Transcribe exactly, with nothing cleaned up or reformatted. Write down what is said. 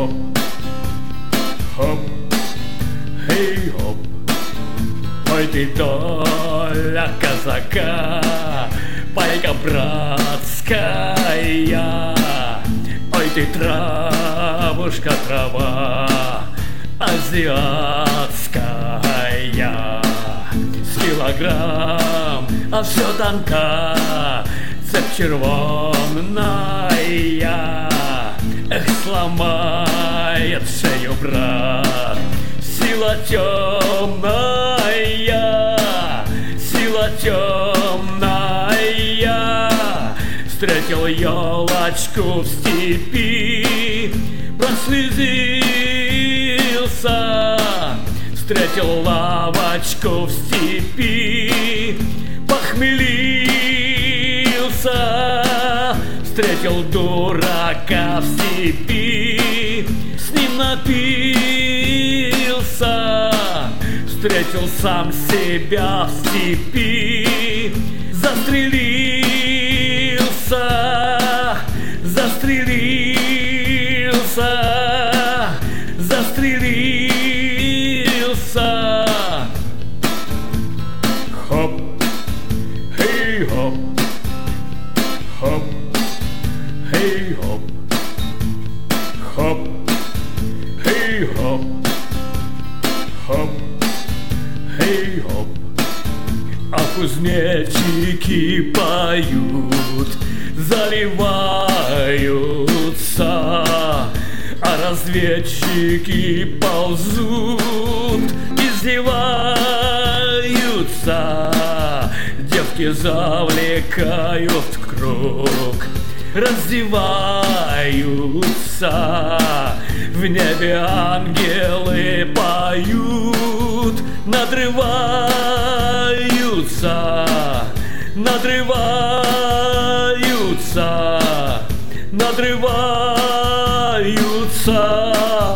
Хоп, хоп, эй, хоп. Ой, ты доля казака, пайка братская. Ой, ты травушка, трава азиатская. С килограмм, а все тонка, цепь червонная. Эх, сломает шею, брат, сила темная, сила темная. Встретил елочку в степи, прослезился. Встретил лавочку в степи, похмелился. Встретил дурака в степи, с ним напился. Встретил сам себя в степи, застрелился. Застрелился, застрелился. Хоп, эй, хоп, хоп, эй, хоп, хоп, эй, хоп, хоп, эй, хоп. А кузнечики поют, заливаются, а разведчики ползут, издеваются. Девки завлекают в круг, раздеваются. В небе ангелы поют, надрываются, надрываются, надрываются.